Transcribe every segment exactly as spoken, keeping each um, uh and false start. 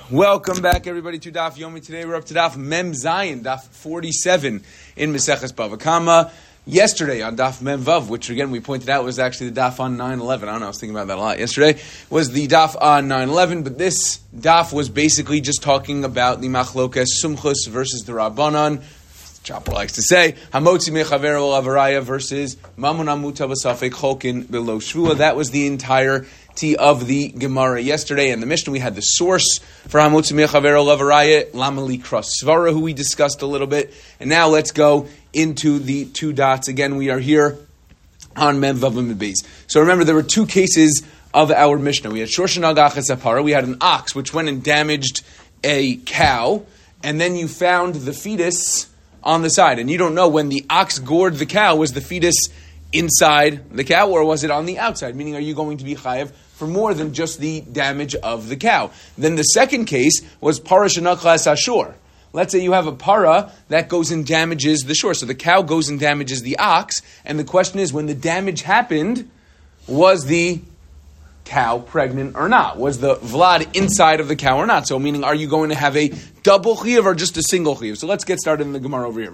Welcome back, everybody, to Daf Yomi. Today we're up to Daf Mem Zayin, Daf forty-seven in Maseches Bava Kama. Yesterday on Daf Mem Vav, which again we pointed out was actually the Daf on nine eleven. I don't know, I was thinking about that a lot. Yesterday was the Daf on nine eleven, but this Daf was basically just talking about the Machlokas Sumchus versus the Rabbanon. Chopper likes to say, Hamotzi Mechavero Avaraya versus Mamun Amuta Basafek Cholkin Below Shvua. That was the entirety of the Gemara yesterday. In the Mishnah, we had the source for Hamotzi Mechavero Avaraya, Lamali Kras Svara, who we discussed a little bit. And now let's go into the two dots. Again, we are here on Mem Vav Mem Beis. So remember, there were two cases of our Mishnah. We had Shoshan Agachas Apara. We had an ox which went and damaged a cow, and then you found the fetus on the side, and you don't know when the ox gored the cow, was the fetus inside the cow or was it on the outside? Meaning, are you going to be chayav for more than just the damage of the cow? Then the second case was para shenachlas ashur. Let's say you have a para that goes and damages the shore. So the cow goes and damages the ox, and the question is, when the damage happened, was the cow pregnant or not? Was the vlad inside of the cow or not? So meaning, are you going to have a double chiyuv or just a single chiyuv? So let's get started in the Gemara over here.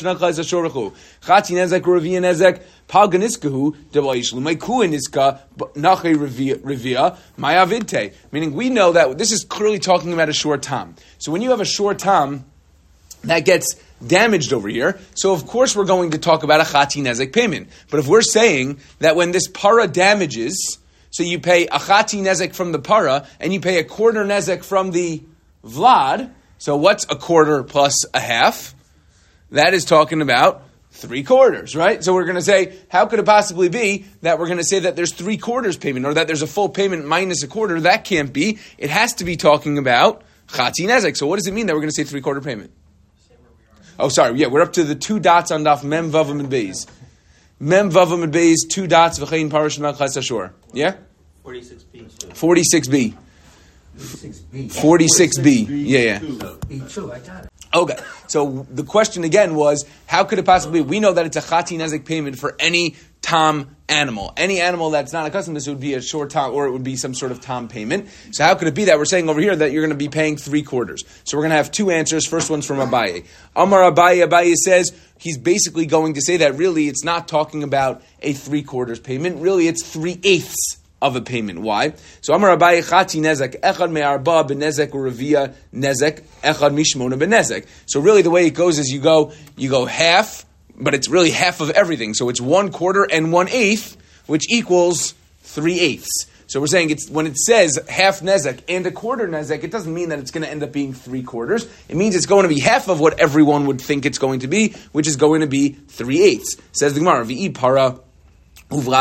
Meaning, we know that this is clearly talking about a short tam. So when you have a short tam that gets damaged over here, so of course we're going to talk about a chati nezek payment. But if we're saying that when this para damages, so you pay a chati nezek from the para, and you pay a quarter nezek from the vlad. So what's a quarter plus a half? That is talking about three quarters, right? So we're going to say, how could it possibly be that we're going to say that there's three quarters payment, or that there's a full payment minus a quarter? That can't be. It has to be talking about chati nezek. So what does it mean that we're going to say three quarter payment? Oh, sorry. Yeah, we're up to the two dots on Daf Mem Vavam and Beis. Mem Vavam and Beis, two dots, v'chein parashana chas ashur. Yeah? forty-six B. forty-six B. forty-six B. forty-six B. Yeah, yeah. B two, I got it. Okay. So the question again was, how could it possibly be? We know that it's a chati nezek payment for any tam animal. Any animal that's not accustomed to this, it would be a short tam, or it would be some sort of tam payment. So how could it be that we're saying over here that you're going to be paying three quarters? So we're going to have two answers. First one's from Abaye. Amar Abaye, Abaye says he's basically going to say that really it's not talking about a three quarters payment. Really, it's three eighths of a payment. Why? So Amar Abaye chati nezek echad me'arba benezek urevia nezek echad mishmona benezek. So really, the way it goes is you go you go half, but it's really half of everything. So it's one quarter and one eighth, which equals three eighths. So we're saying it's when it says half nezek and a quarter nezek, it doesn't mean that it's going to end up being three quarters. It means it's going to be half of what everyone would think it's going to be, which is going to be three eighths. Says the Gemara, v'i para. So the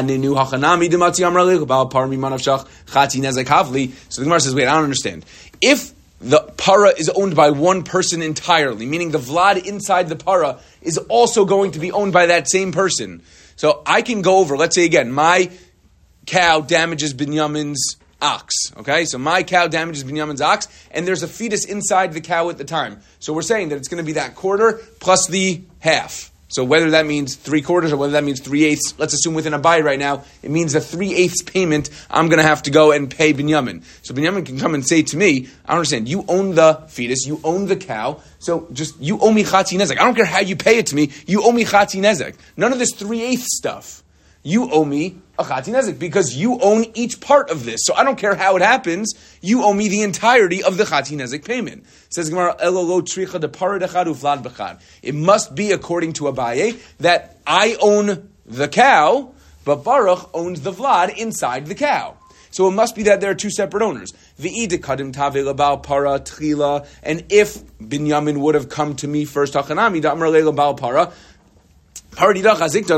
Gemara says, wait, I don't understand. If the para is owned by one person entirely, meaning the vlad inside the para is also going to be owned by that same person. So I can go over, let's say again, my cow damages Binyamin's ox. Okay, so my cow damages Binyamin's ox, and there's a fetus inside the cow at the time. So we're saying that it's going to be that quarter plus the half. So whether that means three quarters or whether that means three eighths, let's assume within a buy right now, it means a three eighths payment, I'm going to have to go and pay Binyamin. So Binyamin can come and say to me, I don't understand, you own the fetus, you own the cow, so just, you owe me chati nezek. I don't care how you pay it to me, you owe me chati nezek. None of this three eighths stuff. You owe me a chati nezek because you own each part of this. So I don't care how it happens, you owe me the entirety of the chati nezek payment. Says Gemara, Elolo tricha de parad echad uvlad bechad. It must be according to Abaye that I own the cow, but Baruch owns the vlad inside the cow. So it must be that there are two separate owners. V'i dekadim tave labal para tchila, and if Binyamin would have come to me first, hachanami da'amar le labal para. So if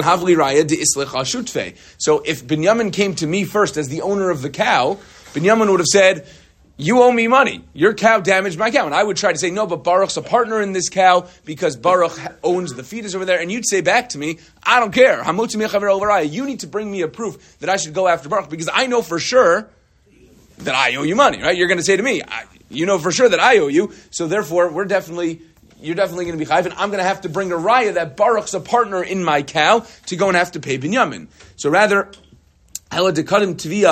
Binyamin came to me first as the owner of the cow, Binyamin would have said, you owe me money. Your cow damaged my cow. And I would try to say, no, but Baruch's a partner in this cow because Baruch owns the fetus over there. And you'd say back to me, I don't care. You need to bring me a proof that I should go after Baruch because I know for sure that I owe you money, right? You're going to say to me, you know for sure that I owe you. So therefore, we're definitely... You're definitely going to be chayv, and I'm going to have to bring a raya that Baruch's a partner in my cow to go and have to pay Binyamin. So rather, So what's going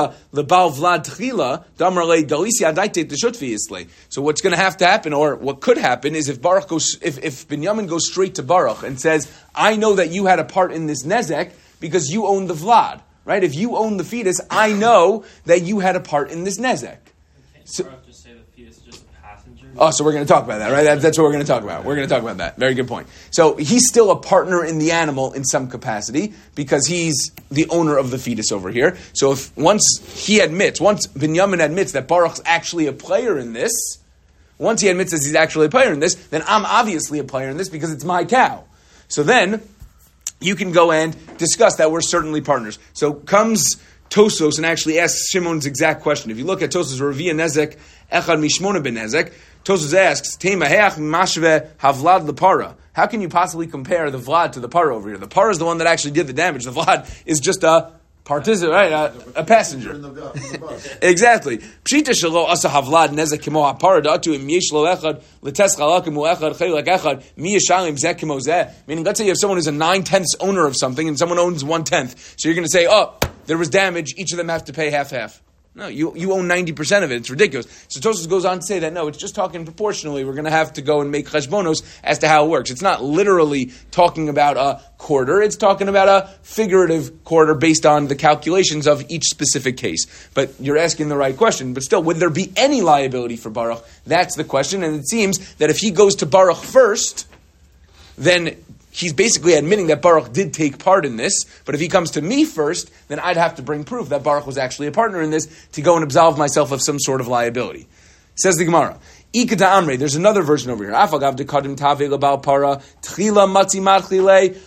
to have to happen, or what could happen, is if Baruch goes, if, if Binyamin goes straight to Baruch and says, I know that you had a part in this nezek because you own the vlad, right? If you own the fetus, I know that you had a part in this nezek. So, Baruch just say the fetus is just a passenger? Oh, so we're going to talk about that, right? That, that's what we're going to talk about. We're going to talk about that. Very good point. So he's still a partner in the animal in some capacity because he's the owner of the fetus over here. So if once he admits, once Binyamin admits that Baruch's actually a player in this, once he admits that he's actually a player in this, then I'm obviously a player in this because it's my cow. So then you can go and discuss that we're certainly partners. So comes Tosos and actually asks Shimon's exact question. If you look at Tosos, Ravia Nezek, Echad Mishmona ben Nezek, Tosos asks, Teimaheach mashve havlad lepara. How can you possibly compare the vlad to the para over here? The para is the one that actually did the damage. The vlad is just a participant, right? A, a passenger. Exactly. Pshita shelo asa havlad nezek kimo hapara datu im yesh lo echad letes chalakim u echad chelak echad mi yeshalim zeh kimo zeh. Meaning, let's say you have someone who's a nine-tenths owner of something and someone owns one-tenth. So you're going to say, oh, there was damage, each of them have to pay half-half. No, you you own ninety percent of it. It's ridiculous. So Tosfos goes on to say that, no, it's just talking proportionally. We're going to have to go and make cheshbonos as to how it works. It's not literally talking about a quarter. It's talking about a figurative quarter based on the calculations of each specific case. But you're asking the right question. But still, would there be any liability for Baruch? That's the question. And it seems that if he goes to Baruch first, then he's basically admitting that Baruch did take part in this, but if he comes to me first, then I'd have to bring proof that Baruch was actually a partner in this to go and absolve myself of some sort of liability. Says the Gemara, Ikata Amre, there's another version over here. Afagav dekadim tave lebal para, tchila matzi matchile,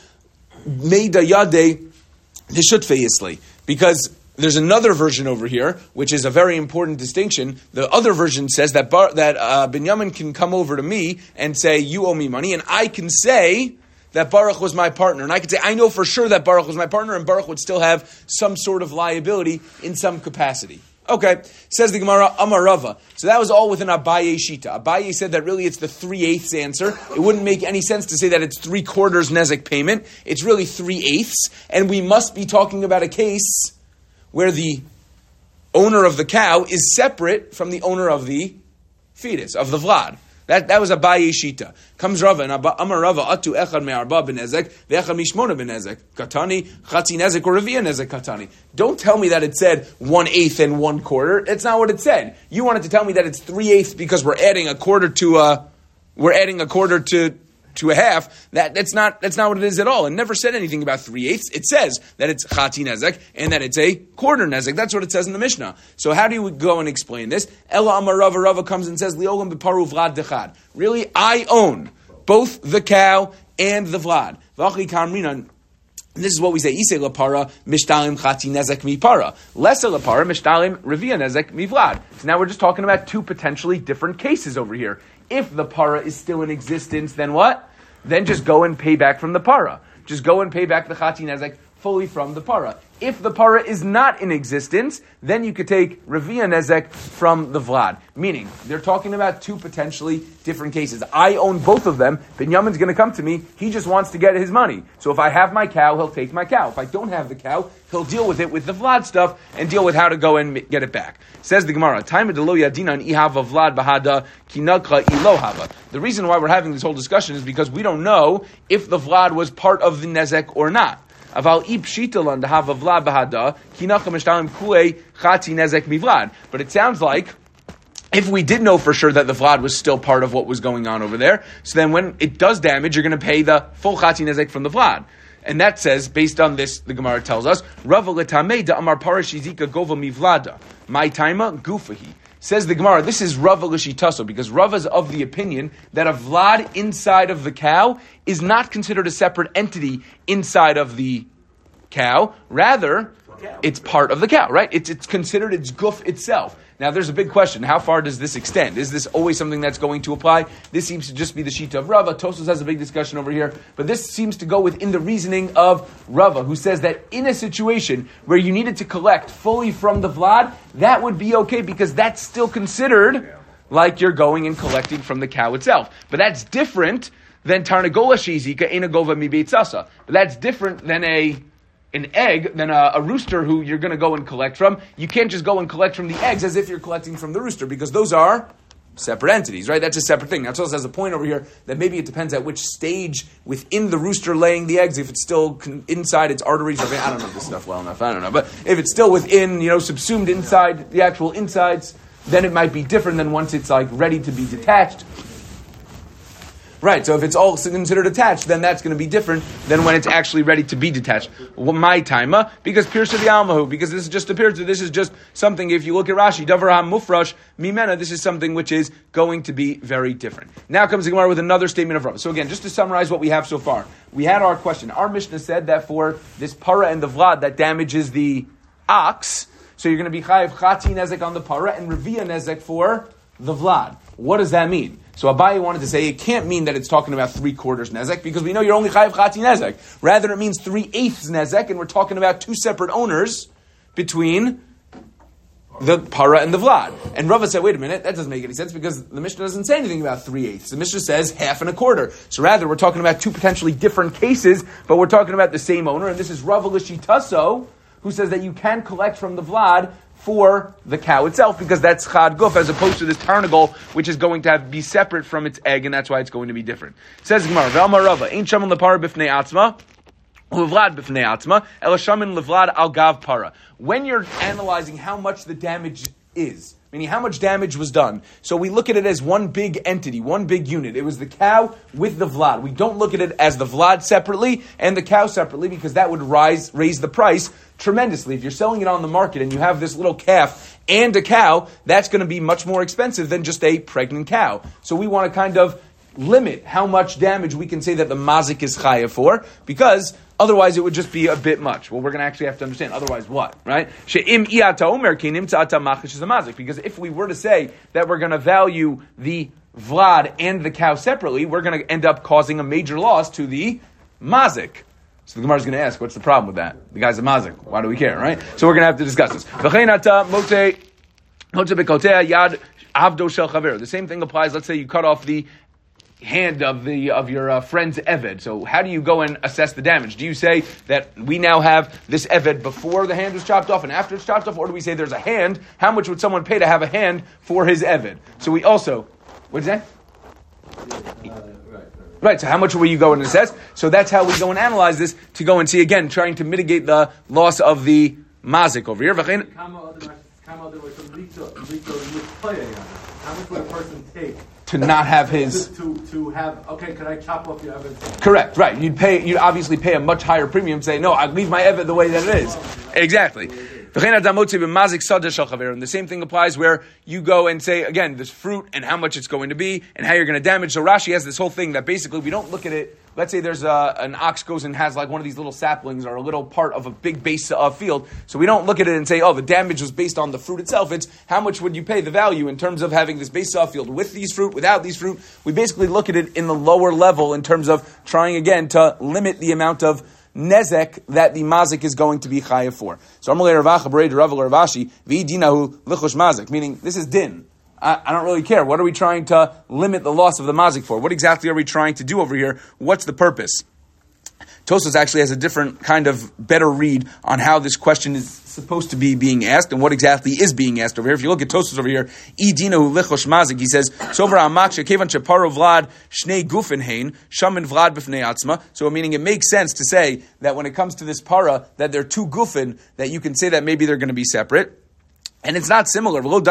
meida yade, hishutfe yisli. Because there's another version over here, which is a very important distinction. The other version says that Bar, that uh, Binyamin can come over to me and say, you owe me money, and I can say that Baruch was my partner. And I could say, I know for sure that Baruch was my partner, and Baruch would still have some sort of liability in some capacity. Okay, says the Gemara, Amar Rava. So that was all within Abaye Shita. Abaye said that really it's the three-eighths answer. It wouldn't make any sense to say that it's three-quarters nezek payment. It's really three-eighths, and we must be talking about a case where the owner of the cow is separate from the owner of the fetus, of the vlad. That that was Abaye Shita. Comes Rava and Amar Rava atu echad me'arba benezek ve'echad mishmona benezek katani chatzi nezek or revia nezek katani. Don't tell me that it said one eighth and one quarter. It's not what it said. You wanted to tell me that it's three eighths because we're adding a quarter to a we're adding a quarter to to a half. That that's not that's not what it is at all. It never said anything about three eighths. It says that it's chatzi nezek and that it's a quarter nezek. That's what it says in the Mishnah. So how do you go and explain this? Ela Amar Rava, Rava comes and says Liolam beparu vlad dechad. Really, I own both the cow and the vlad. V'achli kamrinan. And this is what we say: Isei lapara mishtalim chatzi nezek mi para. Lesser lapara mishtalim revia nezek mi vlad. So now we're just talking about two potentially different cases over here. If the para is still in existence, then what? Then just go and pay back from the para. Just go and pay back the chatzi nezek fully from the para. If the para is not in existence, then you could take revia nezek from the vlad. Meaning, they're talking about two potentially different cases. I own both of them. Binyamin's going to come to me. He just wants to get his money. So if I have my cow, he'll take my cow. If I don't have the cow, he'll deal with it with the vlad stuff and deal with how to go and get it back. Says the Gemara, time of the lo yadinan ihava vlad bahada kinakra ilohava. The reason why we're having this whole discussion is because we don't know if the vlad was part of the nezek or not. Aval ipshitalan dahava vlad bahada kinakra mishtalim kule chati nezek mivlad. But it sounds like if we did know for sure that the vlad was still part of what was going on over there, so then when it does damage, you're going to pay the full chati nezek from the vlad. And that says, based on this, the Gemara tells us, Rava letamei da amar parashizika gova mivlada, my taima gufahi. Says the Gemara, this is Rava l'shitaso, because Rava is of the opinion that a vlad inside of the cow is not considered a separate entity inside of the cow. Rather, it's part of the cow, right? It's it's considered its goof itself. Now, there's a big question. How far does this extend? Is this always something that's going to apply? This seems to just be the Shita of Rava. Tosfos has a big discussion over here. But this seems to go within the reasoning of Rava, who says that in a situation where you needed to collect fully from the Vlad, that would be okay because that's still considered like you're going and collecting from the cow itself. But that's different than Tarnagola Shizika Enagova Mi Beitzasa. But that's different than a an egg than a, a rooster who you're going to go and collect from. You can't just go and collect from the eggs as if you're collecting from the rooster, because those are separate entities, right? That's a separate thing. Now, Tosfos has a point over here that maybe it depends at which stage within the rooster laying the eggs, if it's still con- inside its arteries, or I don't know this stuff well enough, I don't know, but if it's still within, you know, subsumed inside the actual insides, then it might be different than once it's like ready to be detached. Right, so if it's all considered attached, then that's going to be different than when it's actually ready to be detached. Well, my timer, because Pirsha the Almahu, because this is just a Pirsha, this is just something, if you look at Rashi, Davar HaMufrash, Mimena, this is something which is going to be very different. Now comes the Gemara with another statement of Rav. So again, just to summarize what we have so far, we had our question. Our Mishnah said that for this para and the vlad that damages the ox, so you're going to be chayiv chati nezek on the para and revia nezek for the vlad. What does that mean? So Abaye wanted to say it can't mean that it's talking about three quarters nezek, because we know you're only chayiv chati nezek. Rather, it means three eighths nezek, and we're talking about two separate owners between the para and the vlad. And Rava said, wait a minute, that doesn't make any sense, because the Mishnah doesn't say anything about three eighths. The Mishnah says half and a quarter. So rather, we're talking about two potentially different cases, but we're talking about the same owner, and this is Rava L'Shitaso, who says that you can collect from the vlad for the cow itself, because that's chad guf, as opposed to this tarnagal, which is going to have, be separate from its egg, and that's why it's going to be different. Says Gemara, V'amar Rava, Ein shaman lepara b'fnei atzma, u'vlad b'fnei atzma, el shaman levlad al gav para. When you're analyzing how much the damage is, meaning how much damage was done, so we look at it as one big entity, one big unit. It was the cow with the vlad. We don't look at it as the vlad separately and the cow separately, because that would rise raise the price tremendously. If you're selling it on the market and you have this little calf and a cow, that's going to be much more expensive than just a pregnant cow. So we want to kind of limit how much damage we can say that the mazik is chayav for, because otherwise it would just be a bit much. Well, we're going to actually have to understand. Otherwise what, right? She'im iyata omer kinim ta'ata machish is a mazik. Because if we were to say that we're going to value the vlad and the cow separately, we're going to end up causing a major loss to the mazik. So the Gemara is going to ask, what's the problem with that? The guy's a mazik. Why do we care, right? So we're going to have to discuss this. The same thing applies. Let's say you cut off the hand of the of your uh, friend's eved. So how do you go and assess the damage? Do you say that we now have this eved before the hand was chopped off and after it's chopped off, or do we say there's a hand? How much would someone pay to have a hand for his eved? So we also, what's that? Right, so how much will you go and assess? So that's how we go and analyze this, to go and see, again, trying to mitigate the loss of the mazik over here. How much would a person take to not have his to, to, to have? Okay, could I chop off your evidence? Correct, right? You'd pay. You'd obviously pay a much higher premium. Say, no, I leave my evid the way that it is. Exactly. And the same thing applies where you go and say, again, this fruit and how much it's going to be and how you're going to damage. So Rashi has this whole thing that basically we don't look at it. Let's say there's a, an ox goes and has like one of these little saplings or a little part of a big base of field. So we don't look at it and say, oh, the damage was based on the fruit itself. It's how much would you pay the value in terms of having this base of field with these fruit, without these fruit. We basically look at it in the lower level in terms of trying again to limit the amount of nezek that the mazik is going to be chayav for. So Amalei Ravacha Berei Rav Ravashi v'idinahu lichush mazik, meaning this is din. I, I don't really care. What are we trying to limit the loss of the mazik for? What exactly are we trying to do over here? What's the purpose? Tosfos actually has a different kind of better read on how this question is supposed to be being asked and what exactly is being asked over here. If you look at Tosfos over here, idinahu lichosh mazik, he says, "Sover amak shekevan sheparo vlad shnei gufen hein shamin vlad b'fnei atzma." So, meaning it makes sense to say that when it comes to this para, that they're two gufen, that you can say that maybe they're going to be separate. And it's not similar. Meaning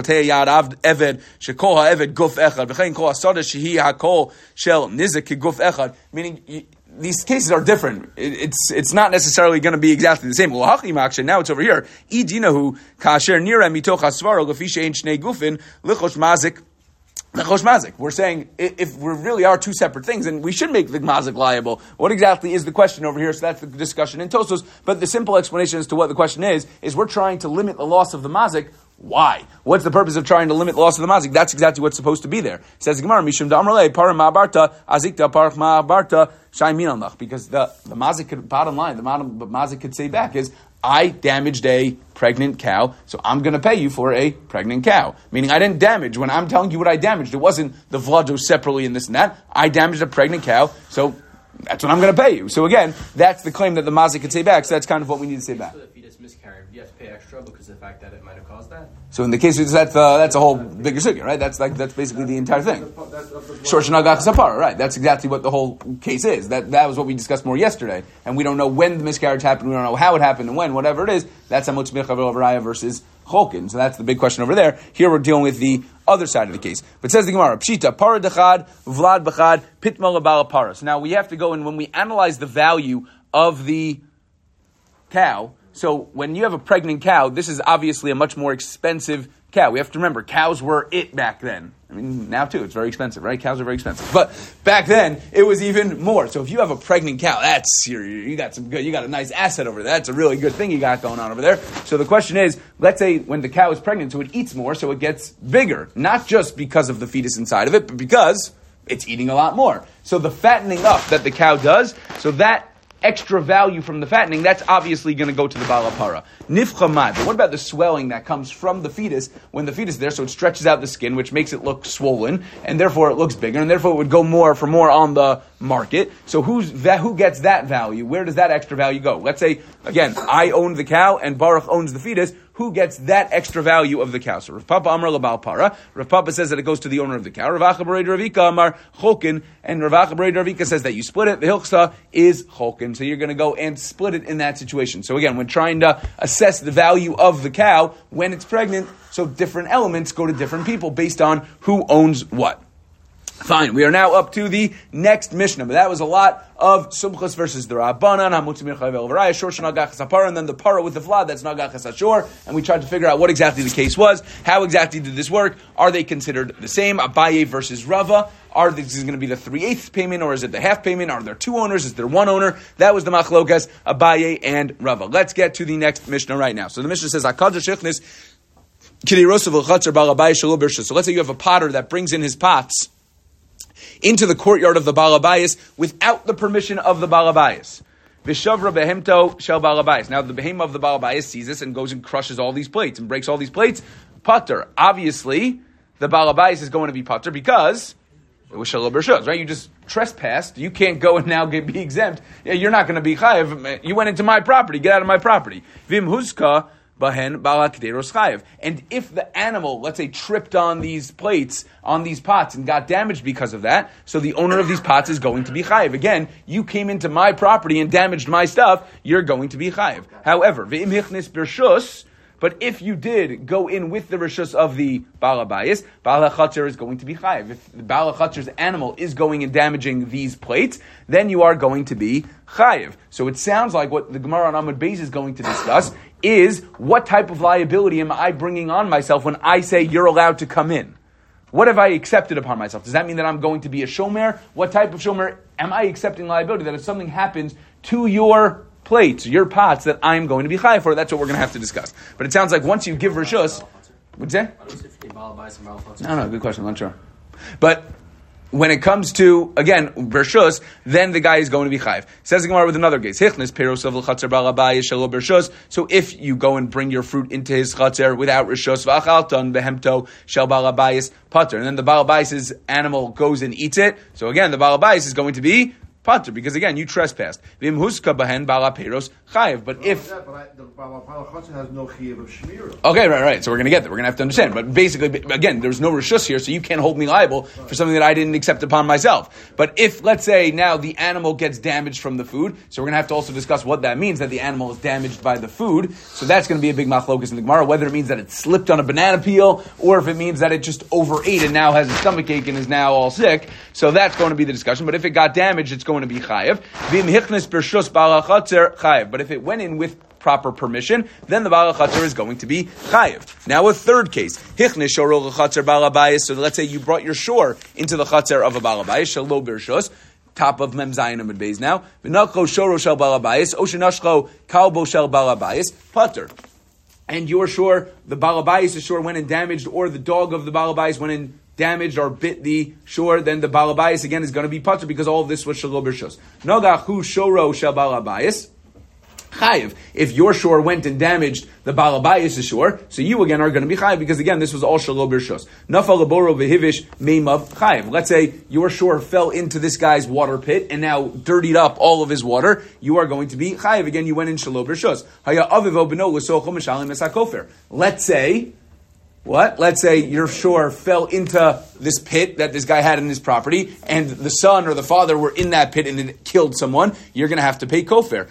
these cases are different. It's it's not necessarily going to be exactly the same. Now it's over here. We're saying if we really are two separate things, then we should make the mazik liable. What exactly is the question over here? So that's the discussion in Tosfos. But the simple explanation as to what the question is, is we're trying to limit the loss of the mazik. Why? What's the purpose of trying to limit the loss of the mazik? That's exactly what's supposed to be there. It says Gemara, Mishum Damrle, Param Ma'abarta, Azikta Parach Ma'abarta, Shaimin Alnach. Because the, the mazik could, bottom line, the mazik could say back is, I damaged a pregnant cow, so I'm going to pay you for a pregnant cow. Meaning I didn't damage. When I'm telling you what I damaged, it wasn't the vlado separately and this and that. I damaged a pregnant cow, so that's what I'm going to pay you. So again, that's the claim that the mazik could say back. So that's kind of what we need to say back. So the fetus miscarried, you have to pay extra because of the fact that it might have caused that? So in the case of that's uh, that's a whole bigger sugya, right? That's like that's basically the entire thing. Shor shenagach sapara, right? That's exactly what the whole case is. That that was what we discussed more yesterday, and we don't know when the miscarriage happened. We don't know how it happened and when. Whatever it is, that's hamutz mechavel raya versus cholkin. So that's the big question over there. Here we're dealing with the other side of the case. But says the Gemara, Pshita, para dechad, vlad bechad, pitmal abala para. So now we have to go and when we analyze the value of the cow. So when you have a pregnant cow, this is obviously a much more expensive cow. We have to remember, cows were it back then. I mean, now too, it's very expensive, right? Cows are very expensive. But back then, it was even more. So if you have a pregnant cow, that's serious. You got some good, you got a nice asset over there. That's a really good thing you got going on over there. So the question is, let's say when the cow is pregnant, so it eats more, so it gets bigger. Not just because of the fetus inside of it, but because it's eating a lot more. So the fattening up that the cow does, so that extra value from the fattening, that's obviously going to go to the balapara. Nifchamad. But what about the swelling that comes from the fetus when the fetus is there? So it stretches out the skin, which makes it look swollen, and therefore it looks bigger, and therefore it would go more for more on the market. So who's that, who gets that value? Where does that extra value go? Let's say, again, I own the cow and Baruch owns the fetus. Who gets that extra value of the cow? So Rav Papa Amar Labal Para. Rav Papa says that it goes to the owner of the cow. Rav Acha B'Rei Ravika Amar Cholkin. And Rav Acha B'Rei Ravika says that you split it. The Hilchsa is Cholkin. So you're going to go and split it in that situation. So again, when trying to assess the value of the cow when it's pregnant, so different elements go to different people based on who owns what. Fine, we are now up to the next Mishnah, but that was a lot of Sumchus versus the Rabbanan, Hamutz Mirchavel V'Raya, Shor Shenagachas HaPara, and then the Para with the Vlad, that's Nagachas HaShor, and we tried to figure out what exactly the case was, how exactly did this work, are they considered the same, Abaye versus Rava, are this is going to be the three-eighths payment, or is it the half payment, are there two owners, is there one owner, that was the Machlokas, Abaye and Rava. Let's get to the next Mishnah right now. So the Mishnah says, HaKadra Shechnis, K'dei V'Chatzer Bal Abaye Shelo B'Rishus. So let's say you have a potter that brings in his pots into the courtyard of the Balabayas without the permission of the Balabayas. Vishavra behemto shel Balabayas. Now the behem of the Balabayas sees this and goes and crushes all these plates and breaks all these plates. Pater. Obviously, the Balabayas is going to be pater because it was shelo b'rishus, right? You just trespassed. You can't go and now get, be exempt. Yeah, you're not going to be chayev. You went into my property. Get out of my property. Vim huska. Bahen balakderos chayev. And if the animal, let's say, tripped on these plates, on these pots, and got damaged because of that, so the owner of these pots is going to be chayev. Again, you came into my property and damaged my stuff, you're going to be chayev. However, ve'im hichnis b'rshus, but if you did go in with the rishus of the balabayis, balachatzer is going to be chayev. If the balachatzer's animal is going and damaging these plates, then you are going to be chayev. So it sounds like what the Gemara on Amud Beis is going to discuss is what type of liability am I bringing on myself when I say you're allowed to come in? What have I accepted upon myself? Does that mean that I'm going to be a shomer? What type of shomer am I accepting liability that if something happens to your plates, your pots, that I'm going to be chayav for? That's what we're going to have to discuss. But it sounds like once you give rishus, what's that? No, no, good question. I'm not sure. But when it comes to, again, Bershus, then the guy is going to be chayiv. Says the Gemara with another case. Hichnis peros of l'chatzer balabayis shelo Bershus. So if you go and bring your fruit into his chatzer without Rishus, v'achalton behemto shel balabayis pater. And then the balabayis' animal goes and eats it. So again, the balabayis is going to be pater, because again, you trespassed. V'im huska bahen bala peros chayiv. But if... Yeah, but the balachatzer has no chayiv of shmira. Okay, right, right. So we're going to get there. We're going to have to understand. But basically, again, there's no rishus here, so you can't hold me liable for something that I didn't accept upon myself. But if, let's say, now the animal gets damaged from the food, so we're going to have to also discuss what that means, that the animal is damaged by the food. So that's going to be a big machlokas in the Gemara, whether it means that it slipped on a banana peel, or if it means that it just overate and now has a stomachache and is now all sick. So that's going to be the discussion. But if it got damaged, it's going to be chayev. Vim hichnes bershus balachatzer chayev. But if it went in with proper permission, then the balachatzer is going to be chayev. Now a third case. Hichnes shorol chatzer balabayis. So let's say you brought your shore into the chatzer of a balabayis, shelo bershus, top of Mem Zayin Amud Beis now. V'nachlo shoro shel balabayis, o shenashlo kalbo shel balabayis, pater. And your shore, the balabayis' shore went and damaged, or the dog of the balabayis went and damaged or bit the shore, then the balabayis again is going to be pater because all of this was shelo bershus. Nogach hu shoro shel balabayis. chayiv. If your shore went and damaged the Baal Habayis' shore, so you again are going to be chayiv, because again, this was all shelo birshus. Nafal laboro v'hivish meimav chayiv. Let's say your shore fell into this guy's water pit and now dirtied up all of his water, you are going to be chayiv. Again, you went in shelo birshus. Haya avivo b'no l'socho mishalim esakofer. Let's say, What? Let's say your shore fell into this pit that this guy had in his property, and the son or the father were in that pit and it killed someone. You're going to have to pay kofar.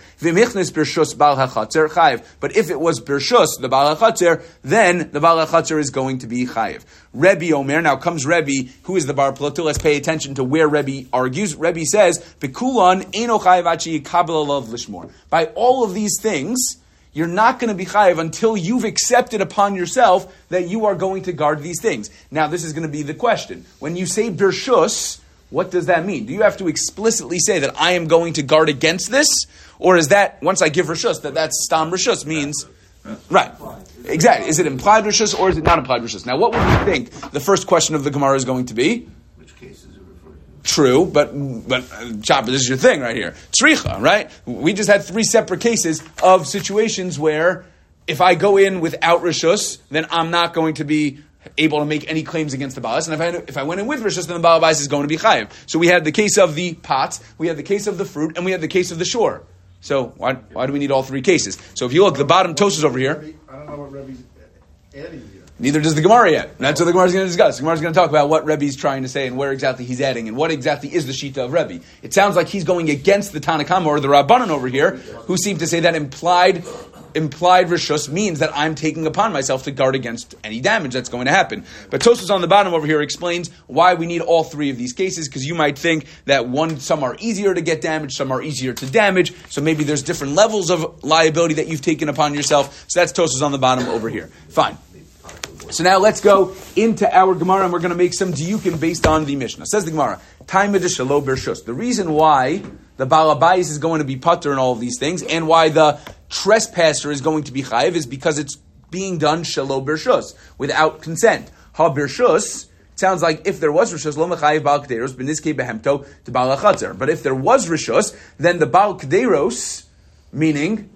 But if it was birshus, the Baal HaChatzer, then the Baal HaChatzer is going to be chayiv. Rebbe Omer, now comes Rebbe, who is the Bar Plato. Let's pay attention to where Rebbe argues. Rebbe says, "Bekulan eino chayiv achi yikabel alav lishmor." By all of these things, you're not going to be chayiv until you've accepted upon yourself that you are going to guard these things. Now, this is going to be the question. When you say birshus, what does that mean? Do you have to explicitly say that I am going to guard against this? Or is that, once I give rishus, that that's stam rishus means... Right. Exactly. Is it implied rishus or is it not implied rishus? Now, what would you think the first question of the Gemara is going to be? Which case is it referring to? True, but but uh, Chopper, this is your thing right here. Tzricha, right? We just had three separate cases of situations where if I go in without rishus, then I'm not going to be able to make any claims against the Baalis. And if I if I went in with rishus, then the Baal Bais is going to be chayiv. So we had the case of the pots, we had the case of the fruit, and we had the case of the shore. So why why do we need all three cases? So if you look, the bottom toast is over here. I don't know what Rebbe's adding here. Neither does the Gemara yet. And that's what the Gemara is going to discuss. The Gemara is going to talk about what Rebbe is trying to say and where exactly he's adding and what exactly is the Shita of Rebbe. It sounds like he's going against the Tanakama or the Rabbanan over here, who seem to say that implied implied rishus means that I'm taking upon myself to guard against any damage that's going to happen. But Tosfos on the bottom over here explains why we need all three of these cases, because you might think that one, some are easier to get damaged, some are easier to damage, so maybe there's different levels of liability that you've taken upon yourself. So that's Tosfos on the bottom over here. Fine. So now let's go into our Gemara and we're going to make some diyukim based on the Mishnah. Says the Gemara, Taimid shelo bershus. The reason why the Baal Habayis is going to be patur in all of these things and why the trespasser is going to be chayiv is because it's being done shelo bershus, without consent. Ha bershus, sounds like if there was rishus, lo mechayiv Baal Kederos, b'nizkei behemto to Baal HaChatzer. But if there was rishus, then the Baal Kederos, meaning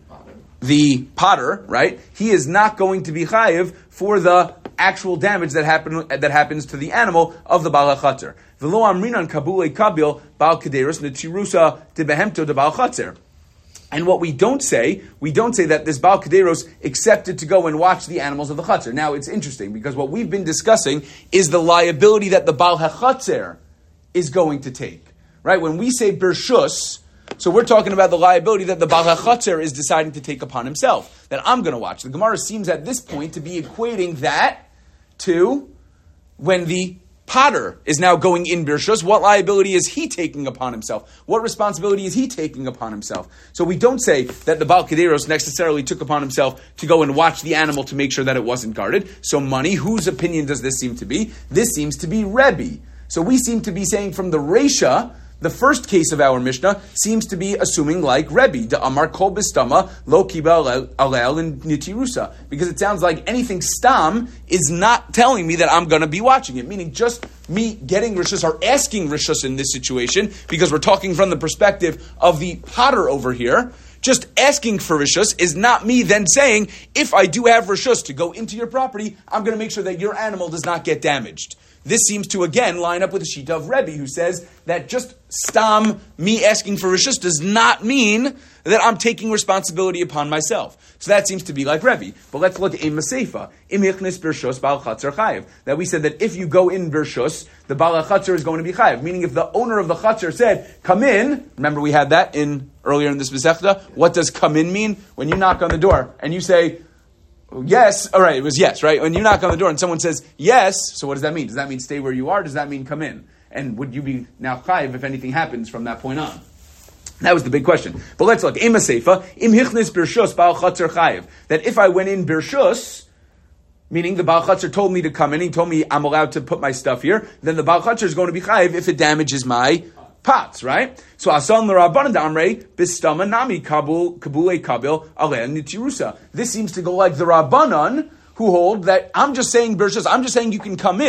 the potter, right, he is not going to be chayiv for the actual damage that happen that happens to the animal of the Baal HaChatzer. V'lo amrinan kabule kabil Baal Kederos netirusa de behemto de Baal HaChatzer. And what we don't say, we don't say that this Baal Kederos accepted to go and watch the animals of the Chatzer. Now, it's interesting, because what we've been discussing is the liability that the Baal HaChatzer is going to take. Right? When we say Bershus, so we're talking about the liability that the Baal HaChatzer is deciding to take upon himself, that I'm going to watch. The Gemara seems at this point to be equating that to when the potter is now going in birshus. What liability is he taking upon himself? What responsibility is he taking upon himself? So we don't say that the Baal Kederos necessarily took upon himself to go and watch the animal to make sure that it wasn't guarded. So money, whose opinion does this seem to be? This seems to be Rebbe. So we seem to be saying from the Reisha, the first case of our Mishnah seems to be assuming like Rebbe, the Amar Kol Bistama, Lo Kiba Alel in Nitirusa. Because it sounds like anything Stam is not telling me that I'm going to be watching it. Meaning just me getting Rishus or asking Rishus in this situation, because we're talking from the perspective of the potter over here. Just asking for Rishus is not me then saying, if I do have Rishus to go into your property, I'm going to make sure that your animal does not get damaged. This seems to, again, line up with the Shita of Rebbe, who says that just stam, me asking for Rishus, does not mean that I'm taking responsibility upon myself. So that seems to be like Rebbe. But let's look at a Maseifa. Im yichnis Bershus Baal Chatzer Chayiv. That we said that if you go in Bershus, the Baal Chatzer is going to be Chayiv. Meaning if the owner of the Chatzer said, come in, remember we had that in earlier in this Masechta, what does come in mean? When you knock on the door and you say, yes, all right, it was yes, right? When you knock on the door and someone says yes, so what does that mean? Does that mean stay where you are? Does that mean come in? And would you be now chayiv if anything happens from that point on? That was the big question. But let's look. Ema seifa, im hichnis birshus Baal Chatzer chayiv. That if I went in birshus, meaning the Baal Chatzer told me to come in, he told me I'm allowed to put my stuff here, then the Baal Chatzer is going to be chayiv if it damages my pots, right? So asan l'Rabbanan d'amrei bistama nami kabul kabule kabil aleh nitirusa. This seems to go like the Rabbanan, who hold that I'm just saying Bershus, I'm just saying you can come in.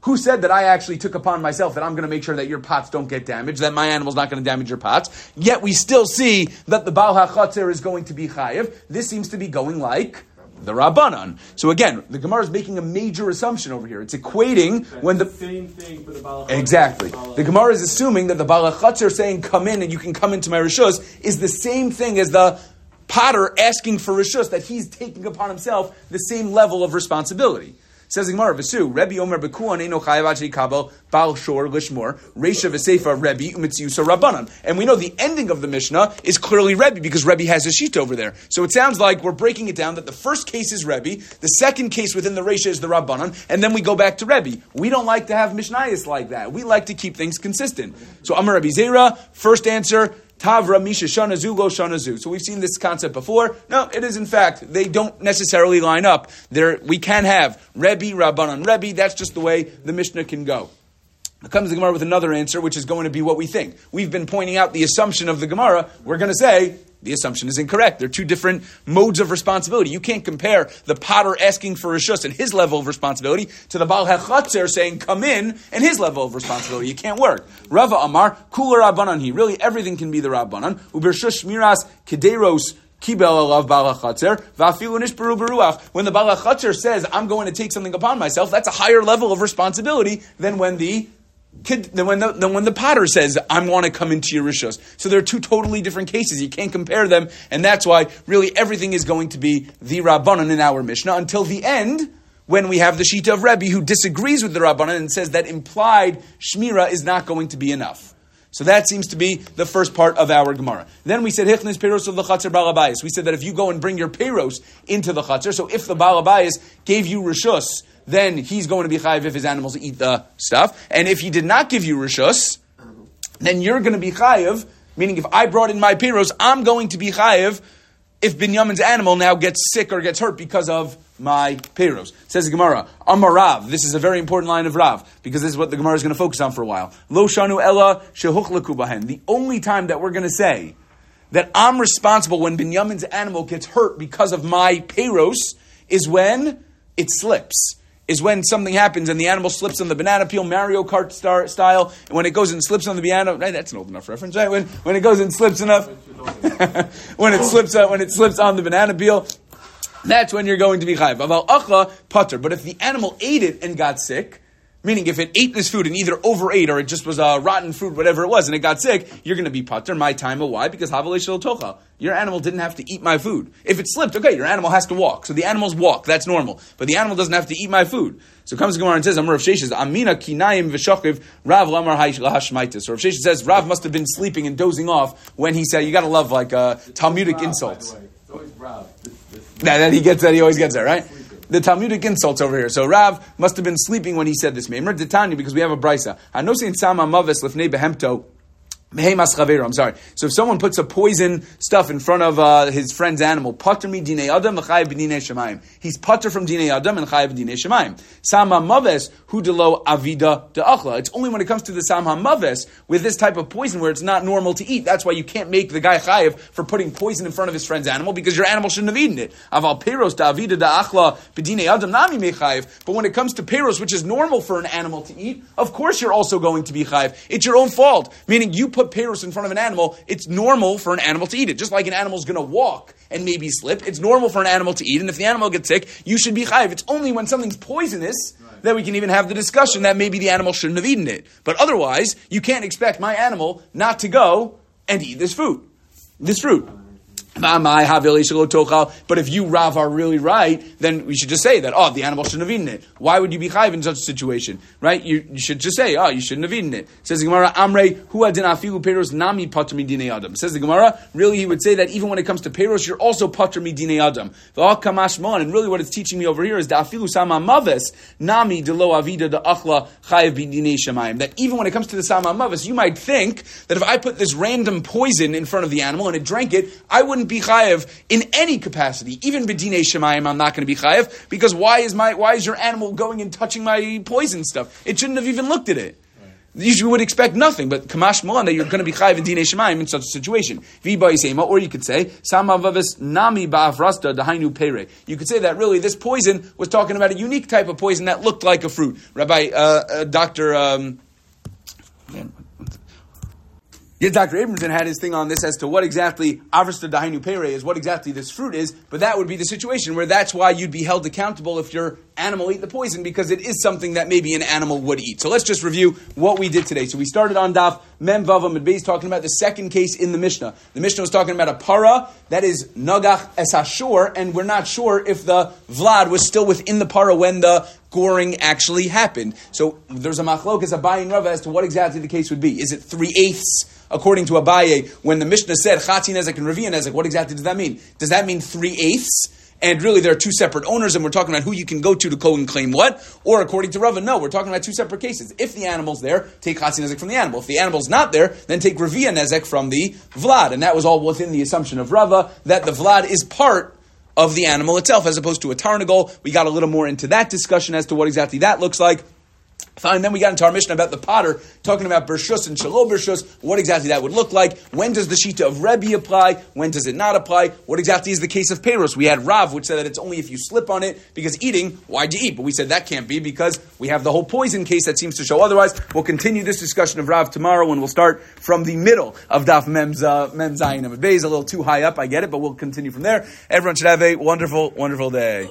Who said that I actually took upon myself that I'm going to make sure that your pots don't get damaged, that my animal's not going to damage your pots? Yet we still see that the Baal HaChatzer is going to be chayiv. This seems to be going like the Rabbanan. So again, the Gemara is making a major assumption over here. It's equating That's when the... the same thing for the Baal HaChatzer. Exactly. Baal The Gemara is assuming that the Baal HaChatzer saying, come in and you can come into my Rishus, is the same thing as the potter asking for Rishus, that he's taking upon himself the same level of responsibility. Says the Gemara, V'su, Rebbe Omer Bekuan Eino Chayav Ad Sheikabel Baal Shor Lishmor Reisha V'Seifa Rebbe Umitziusa Rabbanan. And we know the ending of the Mishnah is clearly Rebbe because Rebbe has a sheet over there. So it sounds like we're breaking it down that the first case is Rebbe, the second case within the Reisha is the Rabbanan, and then we go back to Rebbe. We don't like to have Mishnayos like that. We like to keep things consistent. So Amar Rabbi Zera, first answer, Tavra Misha Shanazu Lo Shanazu. So we've seen this concept before. No, it is in fact, they don't necessarily line up. There, we can have Rebbe, Rabbanan, Rebbe. That's just the way the Mishnah can go. It comes the Gemara with another answer, which is going to be what we think. We've been pointing out the assumption of the Gemara. We're going to say the assumption is incorrect. They're two different modes of responsibility. You can't compare the potter asking for Rishus and his level of responsibility to the Baal HaChatzer saying, come in, and his level of responsibility. You can't work. Rava Amar, Kula Rabbanan he. Really, everything can be the Rabbanan. Ubershush Shmiras Kederos Kibel alav Baal HaChatzer, va'afilu nishberu beruach. When the Baal HaChatzer says, I'm going to take something upon myself, that's a higher level of responsibility than when the Kid, then when the then when the potter says, I want to come into your rishos. So there are two totally different cases. You can't compare them, and that's why really everything is going to be the Rabbanan in our Mishnah until the end, when we have the Shita of Rebbe who disagrees with the Rabbanan and says that implied Shmira is not going to be enough. So that seems to be the first part of our Gemara. Then we said, Hichnis Peiros of the Chatzar Baal Habayis. We said that if you go and bring your Peiros into the Chatzar, so if the Baal Habayis gave you Rishus, then he's going to be chayiv if his animals eat the stuff. And if he did not give you Rishus, then you're going to be chayiv, meaning if I brought in my Peiros, I'm going to be chayiv if Binyamin's animal now gets sick or gets hurt because of my Peiros. Says the Gemara, Amar Rav. This is a very important line of Rav, because this is what the Gemara is going to focus on for a while. Lo shanu ella shehuchlaku bahen. The only time that we're going to say that I'm responsible when Binyamin's animal gets hurt because of my Peiros is when it slips. Is when something happens and the animal slips on the banana peel, Mario Kart star, style, and when it goes and slips on the banana, right, that's an old enough reference, right? When when it goes and slips enough, when it slips uh, when it slips on the banana peel, that's when you're going to be chayiv. Aval acha pater. But if the animal ate it and got sick, meaning if it ate this food and either overate or it just was a uh, rotten fruit, whatever it was, and it got sick, you're going to be pater. My time, why? Because havalei shel tocha. Your animal didn't have to eat my food. If it slipped, okay, your animal has to walk. So the animals walk, that's normal. But the animal doesn't have to eat my food. So comes the Gemara and says, Amar Rav Sheshes, Amina kinayim v'shachiv Rav lamar lahashmaitis. So Rav Sheshes says, Rav must have been sleeping and dozing off when he said, you got to love like uh, Talmudic Rav, insults. by the way. It's always Rav. This, this, Nah, that he gets that, he always gets that, right? The Talmudic insults over here. So Rav must have been sleeping when he said this. Meimer Ditani, because we have a brisa. Anosin sama maves lefnei behemto. I'm sorry. So if someone puts a poison stuff in front of uh, his friend's animal, pater mi dinei adam v'chayev b'dinei shemayim. He's pater from dinei adam and chayev b'dinei shemayim. Sam hamaves hu delo avida de'achla. It's only when it comes to the sam hamaves with this type of poison where it's not normal to eat. That's why you can't make the guy chayev for putting poison in front of his friend's animal because your animal shouldn't have eaten it. Aval peiros de'avida de'achla b'dinei adam nami me chayev. But when it comes to peiros, which is normal for an animal to eat, of course you're also going to be chayev. It's your own fault. Meaning you put Put Peiros in front of an animal, it's normal for an animal to eat it. Just like an animal's going to walk and maybe slip, it's normal for an animal to eat. And if the animal gets sick, you should be chayiv. It's only when something's poisonous right. that we can even have the discussion that maybe the animal shouldn't have eaten it. But otherwise, you can't expect my animal not to go and eat this fruit. This fruit. But if you, Rav, are really right, then we should just say that, oh, the animal shouldn't have eaten it. Why would you be chayiv in such a situation? Right? You, you should just say, oh, you shouldn't have eaten it. Says the Gemara, Amrei, hu adin afilu peiros nami pater mi dinei adam. Says the Gemara, really he would say that even when it comes to peiros, you're also pater mi dinei adam. And really what it's teaching me over here is da afilu sama maves nami de lo avida de achla chayiv bi dinei shemayim. That even when it comes to the sama maves, you might think that if I put this random poison in front of the animal and it drank it, I wouldn't be chayev in any capacity. Even b'dinei shemayim, I'm not going to be chayev because why is my why is your animal going and touching my poison stuff? It shouldn't have even looked at it. Right. you would expect nothing, but kamash malan that you're going to be chayiv in dinei shemayim in such a situation. Or you could say, Samavavis nami ba'afrasta dahainu pere. You could say that really this poison was talking about a unique type of poison that looked like a fruit. Rabbi, uh, uh, Doctor Um, man, Yeah, Doctor Abramson had his thing on this as to what exactly Avrista Dahainu Pere is, what exactly this fruit is, but that would be the situation where that's why you'd be held accountable if your animal ate the poison, because it is something that maybe an animal would eat. So let's just review what we did today. So we started on Daf Mem Vav Amud Beis talking about the second case in the Mishnah. The Mishnah was talking about a para that is Nagach Es Hashor, and we're not sure if the Vlad was still within the para when the goring actually happened. So there's a machlokas, Abaye and Rava, as to what exactly the case would be. Is it three-eighths? According to Abaye, when the Mishnah said Chatzi Nezek and Revi'ah Nezek, what exactly does that mean? Does that mean three-eighths? And really there are two separate owners, and we're talking about who you can go to to go and claim what? Or according to Rava, no, we're talking about two separate cases. If the animal's there, take Chatzi Nezek from the animal. If the animal's not there, then take Revi'ah Nezek from the Vlad. And that was all within the assumption of Rava, that the Vlad is part of the animal itself, as opposed to a tarnagol. We got a little more into that discussion as to what exactly that looks like. Fine, then we got into our Mishnah about the potter, talking about Bershus and Shalom Bershus, what exactly that would look like. When does the Shita of Rebbe apply? When does it not apply? What exactly is the case of Peros? We had Rav, which said that it's only if you slip on it, because eating, why'd you eat? But we said that can't be, because we have the whole poison case that seems to show otherwise. We'll continue this discussion of Rav tomorrow, and we'll start from the middle of Daf Mem's, uh, Mem Zayin Amud Beis. A little too high up, I get it, but we'll continue from there. Everyone should have a wonderful, wonderful day.